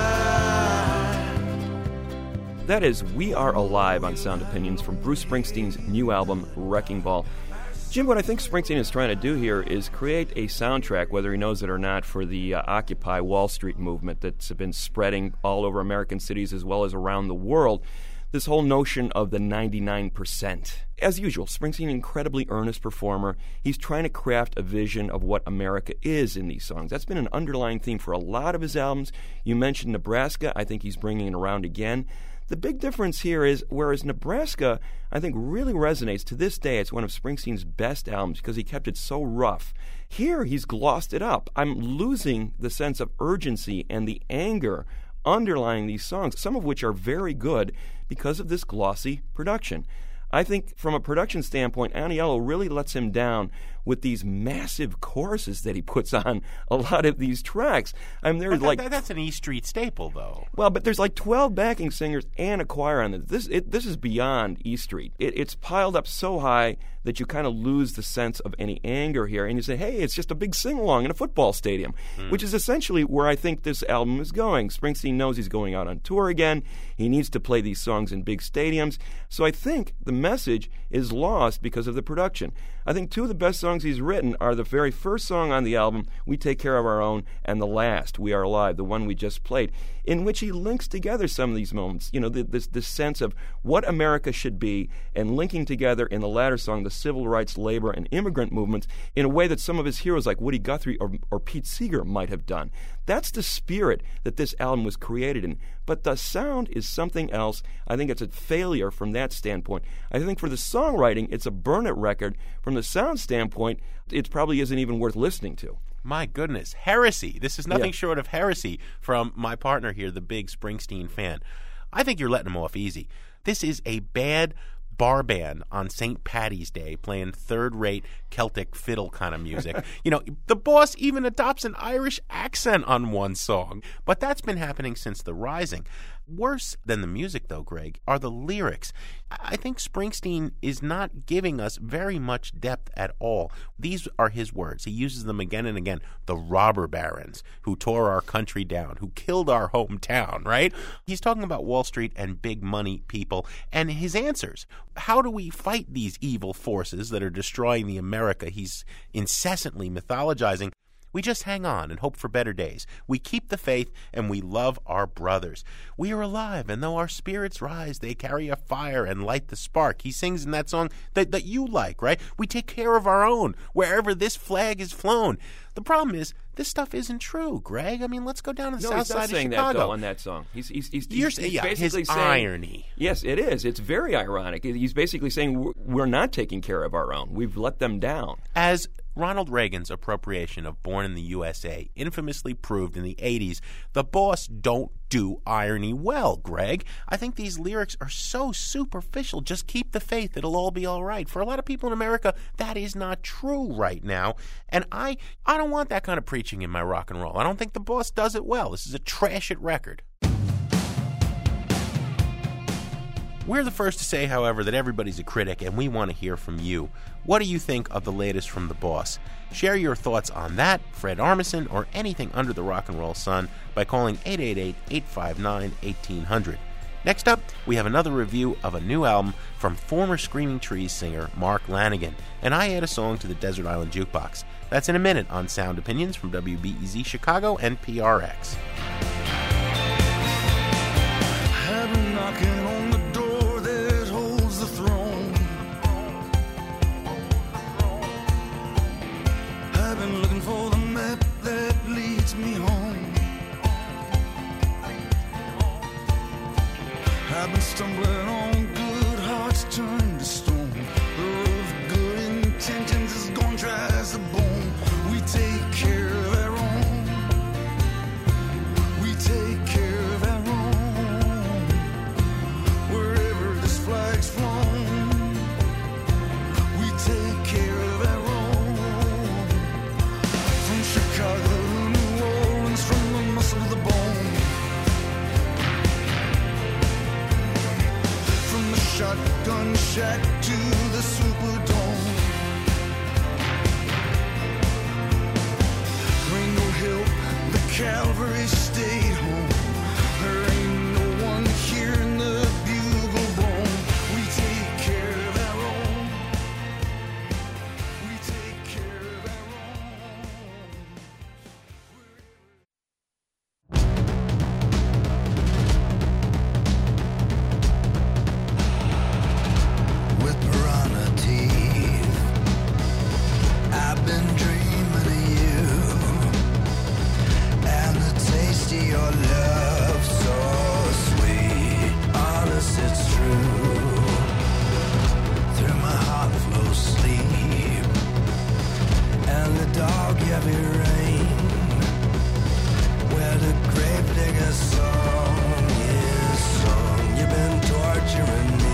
alive. That is We Are Alive on Sound Opinions from Bruce Springsteen's new album, Wrecking Ball. Jim, what I think Springsteen is trying to do here is create a soundtrack, whether he knows it or not, for the uh, Occupy Wall Street movement that's been spreading all over American cities as well as around the world. This whole notion of the ninety-nine percent. As usual, Springsteen, an incredibly earnest performer. He's trying to craft a vision of what America is in these songs. That's been an underlying theme for a lot of his albums. You mentioned Nebraska. I think he's bringing it around again. The big difference here is, whereas Nebraska, I think, really resonates to this day, it's one of Springsteen's best albums because he kept it so rough. Here, he's glossed it up. I'm losing the sense of urgency and the anger underlying these songs, some of which are very good because of this glossy production. I think from a production standpoint, Aniello really lets him down with these massive choruses that he puts on a lot of these tracks. I mean, there's that, like that, that's an E Street staple, though. Well, but there's like twelve backing singers and a choir on this. This it, this is beyond E Street. It, it's piled up so high that you kind of lose the sense of any anger here, and you say, hey, it's just a big sing-along in a football stadium, mm. which is essentially where I think this album is going. Springsteen knows he's going out on tour again. He needs to play these songs in big stadiums. So I think the message is lost because of the production. I think two of the best songs he's written are the very first song on the album, We Take Care of Our Own, and the last, We Are Alive, the one we just played, in which he links together some of these moments, you know, the, this, this sense of what America should be, and linking together in the latter song the civil rights, labor, and immigrant movements in a way that some of his heroes like Woody Guthrie or, or Pete Seeger might have done. That's the spirit that this album was created in. But the sound is something else. I think it's a failure from that standpoint. I think for the songwriting, it's a burn-it record. From the sound standpoint, it probably isn't even worth listening to. My goodness, heresy. This is nothing Yeah. short of heresy from my partner here, the big Springsteen fan. I think you're letting him off easy. This is a bad bar band on Saint Patty's Day playing third-rate Celtic fiddle kind of music. You know, the boss even adopts an Irish accent on one song. But that's been happening since The Rising. Worse than the music, though, Greg, are the lyrics. I think Springsteen is not giving us very much depth at all. These are his words. He uses them again and again. The robber barons who tore our country down, who killed our hometown, right? He's talking about Wall Street and big money people. And his answers, how do we fight these evil forces that are destroying the America he's incessantly mythologizing? We just hang on and hope for better days. We keep the faith and we love our brothers. We are alive, and though our spirits rise, they carry a fire and light the spark. He sings in that song that, that you like, right? We take care of our own wherever this flag is flown. The problem is, this stuff isn't true, Greg. I mean, let's go down to the no, south he's not side of saying Chicago. that, though, on that song. He's, he's, he's, You're, he's, he's yeah, basically his saying, irony. Yes, it is. It's very ironic. He's basically saying we're, we're not taking care of our own. We've let them down. As Ronald Reagan's appropriation of Born in the U S A infamously proved in the eighties, the boss don't do irony well, Greg. I think these lyrics are so superficial. Just keep the faith. It'll all be all right. For a lot of people in America, that is not true right now. And I, I don't want that kind of preaching in my rock and roll. I don't think the boss does it well. This is a trash it record. We're the first to say, however, that everybody's a critic, and we want to hear from you. What do you think of the latest from the boss? Share your thoughts on that, Fred Armisen, or anything under the rock and roll sun by calling eight eight eight, eight five nine, one eight hundred. Next up, we have another review of a new album from former Screaming Trees singer Mark Lanegan, and I add a song to the Desert Island Jukebox. That's in a minute on Sound Opinions from W B E Z Chicago and P R X. I've been knocking on the door that holds the throne. I've been looking for the map that leads me home. I've been stumbling on good hearts turned to stone. The road of good intentions is gone dry as a bone. We take care of our own. We take care of our own. Wherever this flag's flown, we take care of our own. From Chicago to New Orleans, from the muscle to the bone. From the shotgun shack to the Superdome. Ain't no help, the cavalry stayed home. There ain't no one here in the bugle bone. We take care of our own. We take care of our own. With piranha teeth, I've been dreaming of you. And the taste of your love so sweet. Honest, it's true. Through my heart flows sleep. And the dog heavy rain. Where the gravedigger's song is sung. You've been torturing me.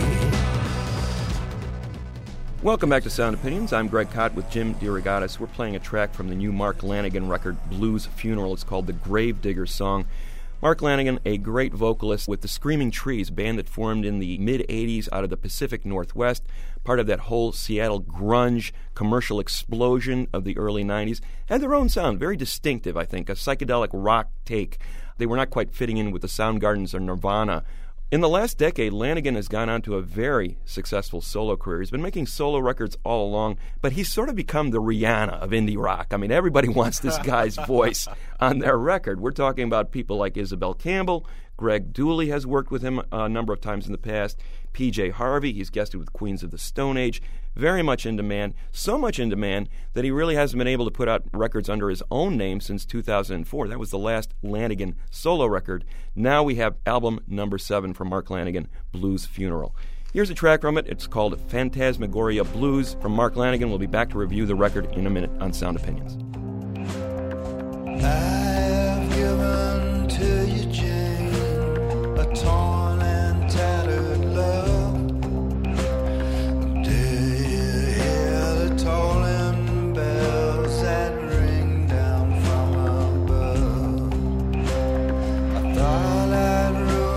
Welcome back to Sound Opinions. I'm Greg Kot with Jim DeRogatis. We're playing a track from the new Mark Lanegan record, Blues Funeral. It's called The Gravedigger Song. Mark Lanegan, a great vocalist with the Screaming Trees, a band that formed in the mid-eighties out of the Pacific Northwest, part of that whole Seattle grunge commercial explosion of the early nineties. Had their own sound, very distinctive, I think, a psychedelic rock take. They were not quite fitting in with the Soundgardens or Nirvana. In the last decade, Lanegan has gone on to a very successful solo career. He's been making solo records all along, but he's sort of become the Rihanna of indie rock. I mean, everybody wants this guy's voice on their record. We're talking about people like Isabel Campbell. Greg Dooley has worked with him a number of times in the past. P J Harvey, he's guested with Queens of the Stone Age. Very much in demand, so much in demand that he really hasn't been able to put out records under his own name since two thousand four. That was the last Lanegan solo record. Now we have album number seven from Mark Lanegan, Blues Funeral. Here's a track from it. It's called Phantasmagoria Blues from Mark Lanegan. We'll be back to review the record in a minute on Sound Opinions. I've given to you, Jane, a torn and tattered love. Do you hear the tolling bells that ring down from above? I thought I'd ruin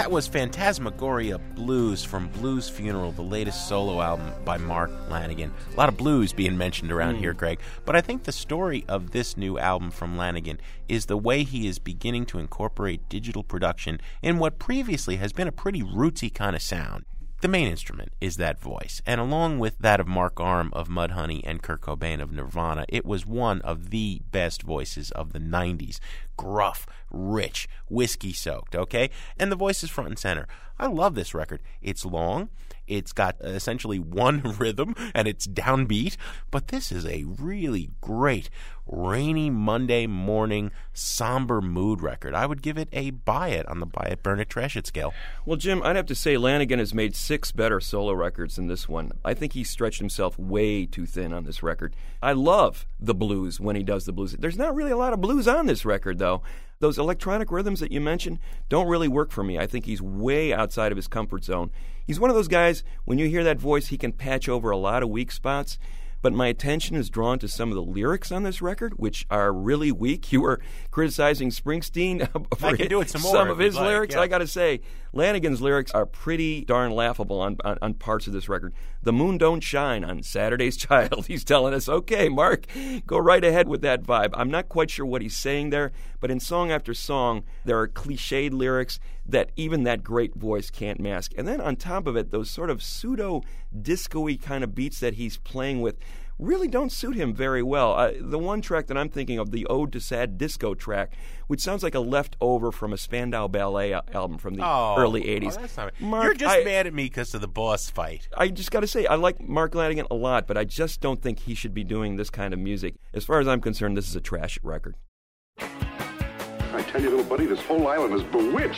That was Phantasmagoria Blues from Blues Funeral, the latest solo album by Mark Lanegan. A lot of blues being mentioned around mm. here, Greg. But I think the story of this new album from Lanegan is the way he is beginning to incorporate digital production in what previously has been a pretty rootsy kind of sound. The main instrument is that voice, and along with that of Mark Arm of Mudhoney and Kurt Cobain of Nirvana, it was one of the best voices of the nineties. Gruff, rich, whiskey-soaked, okay? And the voice is front and center. I love this record. It's long, it's got essentially one rhythm, and it's downbeat, but this is a really great rainy Monday morning somber mood record. I would give it a buy it on the buy it, burn it, trash it scale. Well, Jim, I'd have to say Lanegan has made six better solo records than this one. I think he stretched himself way too thin on this record. I love the blues when he does the blues. There's not really a lot of blues on this record, though. Those electronic rhythms that you mentioned don't really work for me. I think he's way outside of his comfort zone. He's one of those guys, when you hear that voice, he can patch over a lot of weak spots. But my attention is drawn to some of the lyrics on this record, which are really weak. You were criticizing Springsteen for I can do it some, more some of his like, lyrics. yeah. I got to say, Lanegan's lyrics are pretty darn laughable on, on, on parts of this record. The moon don't shine on Saturday's Child. He's telling us, okay, Mark, go right ahead with that vibe. I'm not quite sure what he's saying there, but in song after song, there are cliched lyrics that even that great voice can't mask. And then on top of it, those sort of pseudo-disco-y kind of beats that he's playing with really don't suit him very well. Uh, the one track that I'm thinking of, the Ode to Sad Disco track, which sounds like a leftover from a Spandau Ballet album from the oh, early eighties. Oh, that's not Mark, You're just I, mad at me because of the boss fight. I just got to say, I like Mark Lanegan a lot, but I just don't think he should be doing this kind of music. As far as I'm concerned, this is a trash record. I tell you, little buddy, this whole island is bewitched.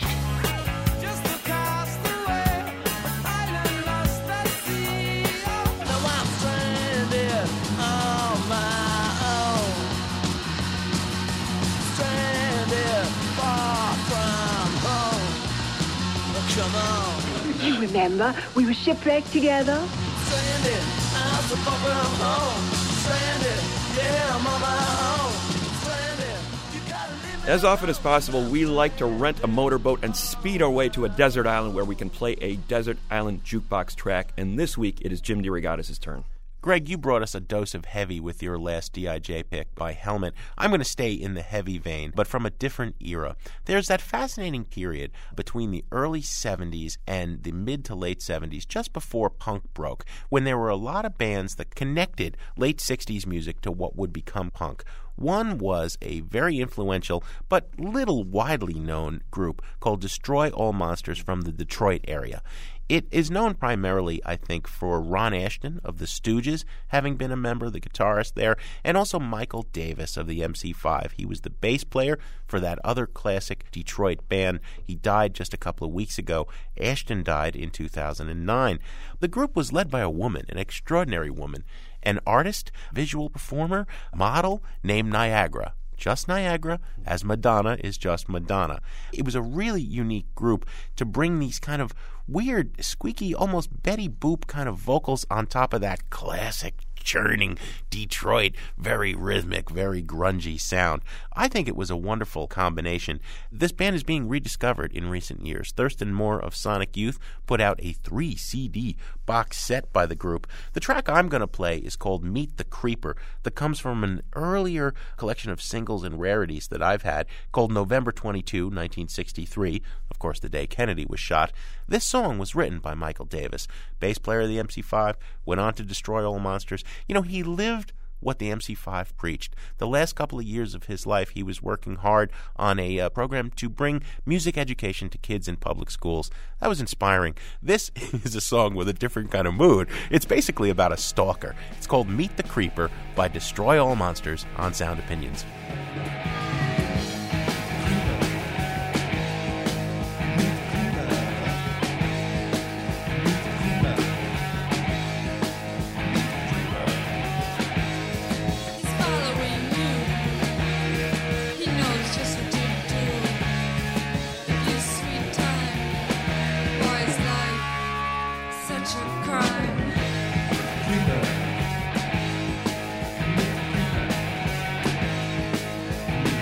You remember, we were shipwrecked together. As often as possible, we like to rent a motorboat and speed our way to a desert island where we can play a desert island jukebox track. And this week, it is Jim DeRogatis' turn. Greg, you brought us a dose of heavy with your last D I J pick by Helmet. I'm going to stay in the heavy vein, but from a different era. There's that fascinating period between the early seventies and the mid to late seventies, just before punk broke, when there were a lot of bands that connected late sixties music to what would become punk. One was a very influential but little widely known group called Destroy All Monsters from the Detroit area. It is known primarily, I think, for Ron Ashton of the Stooges having been a member, the guitarist there, and also Michael Davis of the M C five. He was the bass player for that other classic Detroit band. He died just a couple of weeks ago. Ashton died in two thousand nine. The group was led by a woman, an extraordinary woman, an artist, visual performer, model named Niagara. Just Niagara, as Madonna is just Madonna. It was a really unique group to bring these kind of weird, squeaky, almost Betty Boop kind of vocals on top of that classic, churning Detroit, very rhythmic, very grungy sound. I think it was a wonderful combination. This band is being rediscovered in recent years. Thurston Moore of Sonic Youth put out a three C D box set by the group. The track I'm going to play is called Meet the Creeper, that comes from an earlier collection of singles and rarities that I've had called November twenty-second, nineteen sixty-three, of course the day Kennedy was shot. This song was written by Michael Davis, bass player of the M C five, went on to Destroy All Monsters. You know, he lived what the M C five preached. The last couple of years of his life, he was working hard on a uh, program to bring music education to kids in public schools. That was inspiring. This is a song with a different kind of mood. It's basically about a stalker. It's called Meet the Creeper by Destroy All Monsters on Sound Opinions. Crime.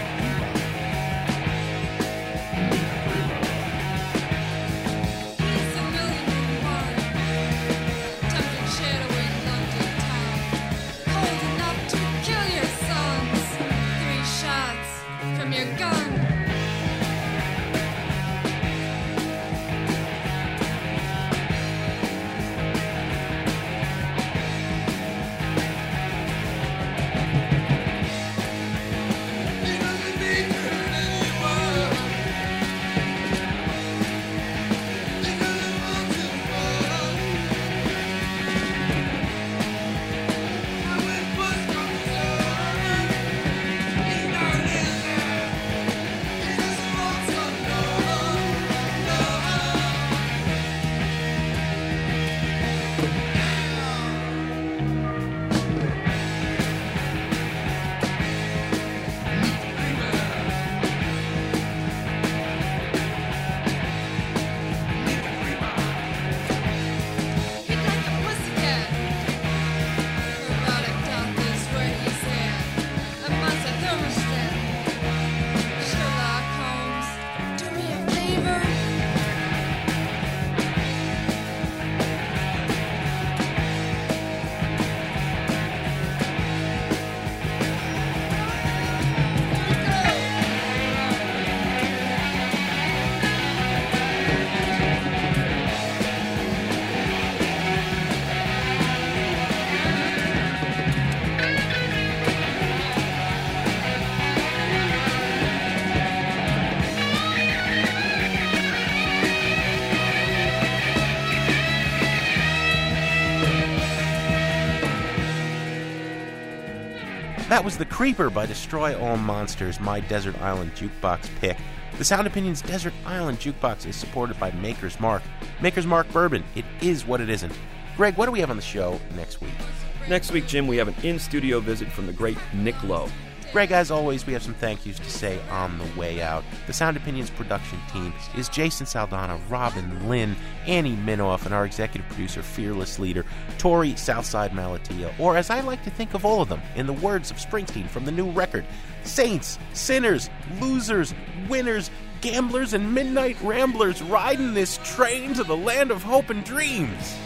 That was The Creeper by Destroy All Monsters, my Desert Island Jukebox pick. The Sound Opinions Desert Island Jukebox is supported by Maker's Mark. Maker's Mark Bourbon, it is what it isn't. Greg, what do we have on the show next week? Next week, Jim, we have an in-studio visit from the great Nick Lowe. Greg, as always, we have some thank yous to say on the way out. The Sound Opinions production team is Jason Saldana, Robin Lynn, Annie Minoff, and our executive producer, fearless leader, Tori Southside Malatia, or as I like to think of all of them, in the words of Springsteen from the new record, saints, sinners, losers, winners, gamblers, and midnight ramblers riding this train to the land of hope and dreams.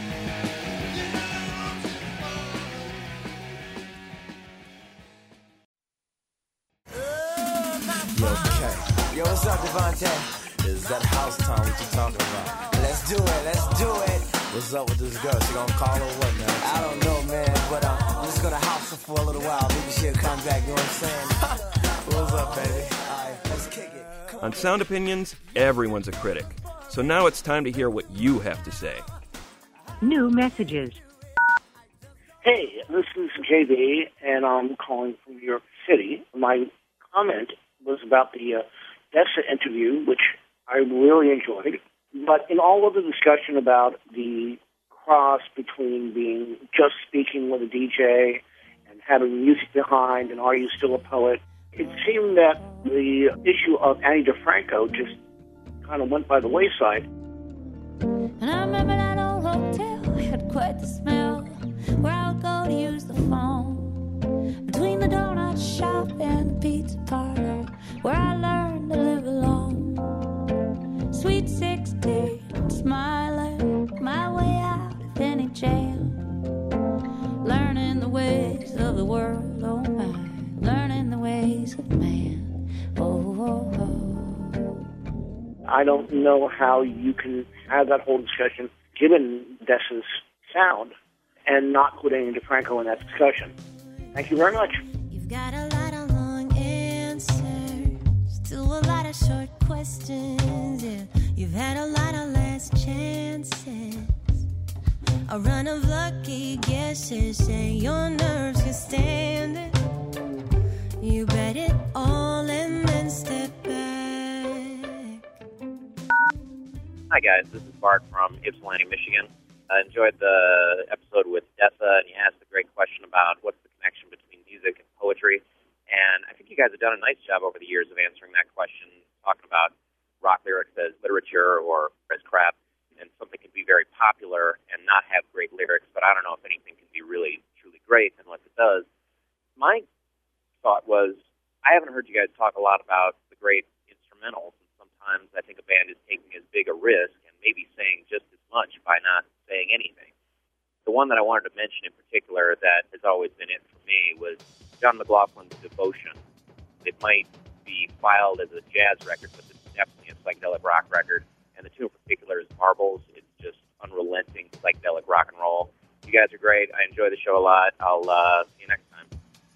Yo, what's up, Devontae? Is that house time? What you talking about? Let's do it, let's do it. What's up with this girl? She gonna call or what, man? I don't know, man, but uh, I'm just gonna house her for a little while. Maybe she'll come back, you know what I'm saying? What's up, baby? All right, let's kick it. Come On Sound Opinions, everyone's a critic. So now it's time to hear what you have to say. New messages. Hey, this is J B, and I'm calling from New York City. My comment was about the uh, Dessa interview, which I really enjoyed. But in all of the discussion about the cross between being just speaking with a D J and having music behind and are you still a poet, it seemed that the issue of Ani DiFranco just kind of went by the wayside. And I remember that old hotel had quite the smell, where I would go to use the phone, between the donut shop and the pizza parlor, where I learned to live alone. Sweet sixteen, smiling my way out of any jail, learning the ways of the world, oh my, learning the ways of man, oh, oh, oh. I don't know how you can have that whole discussion, given Dessa's sound, and not put Ani DiFranco in that discussion. Thank you very much. You've got a lot of long answers to a lot of short questions. Yeah. You've had a lot of last chances, a run of lucky guesses. Say your nerves can stand it. You bet it all and then step back. Hi guys, this is Bart from Ypsilanti, Michigan. I enjoyed the episode with Dessa, and he asked a great question about what's the connection between music and poetry. And I think you guys have done a nice job over the years of answering that question, talking about rock lyrics as literature or as crap, and something can be very popular and not have great lyrics, but I don't know if anything can be really, truly great unless it does. My thought was, I haven't heard you guys talk a lot about the great instrumentals, and sometimes I think a band is taking as big a risk and maybe saying just as much by not saying anything. The one that I wanted to mention in particular that has always been it for me was John McLaughlin's Devotion. It might be filed as a jazz record, but it's definitely a psychedelic rock record. And the tune in particular is Marbles. It's just unrelenting psychedelic rock and roll. You guys are great. I enjoy the show a lot. I'll uh, see you next time.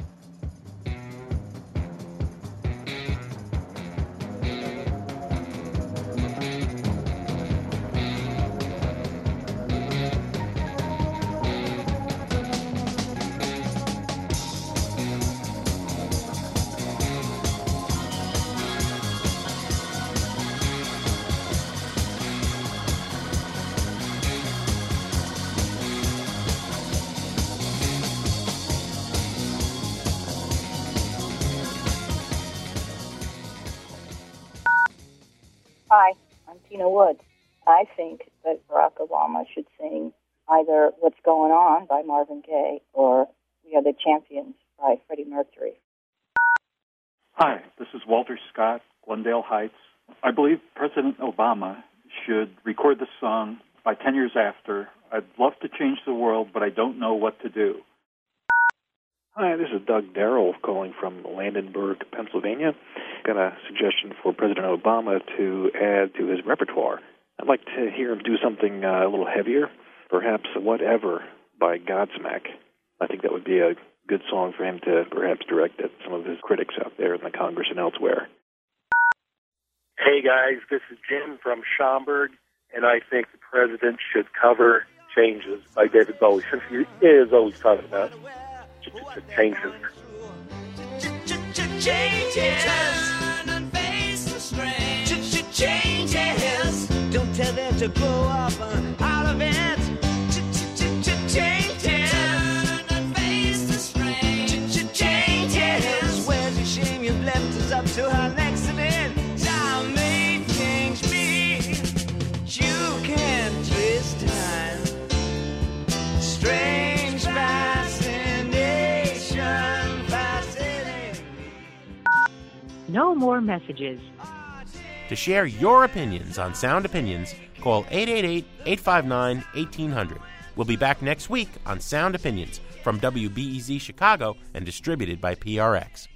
Hi, I'm Tina Wood. I think that Barack Obama should sing either What's Going On by Marvin Gaye or We Are the Champions by Freddie Mercury. Hi, this is Walter Scott, Glendale Heights. I believe President Obama should record the song by ten years after. I'd love to change the world, but I don't know what to do. Hi, this is Doug Darrell calling from Landenberg, Pennsylvania. Got a suggestion for President Obama to add to his repertoire. I'd like to hear him do something uh, a little heavier, perhaps Whatever by Godsmack. I think that would be a good song for him to perhaps direct at some of his critics out there in the Congress and elsewhere. Hey guys, this is Jim from Schaumburg, and I think the president should cover Changes by David Bowie, since he is always talking about changes. grow up uh, out of it. Changes. Turn and face the strange. Changes. Where's your shame? You've left us up to our accident. Time may change me. You can't twist time. Strange fascination. Fascinating. No more messages. To share your opinions on Sound Opinions, call eight eight eight, eight five nine, one eight zero zero. We'll be back next week on Sound Opinions from W B E Z Chicago and distributed by P R X.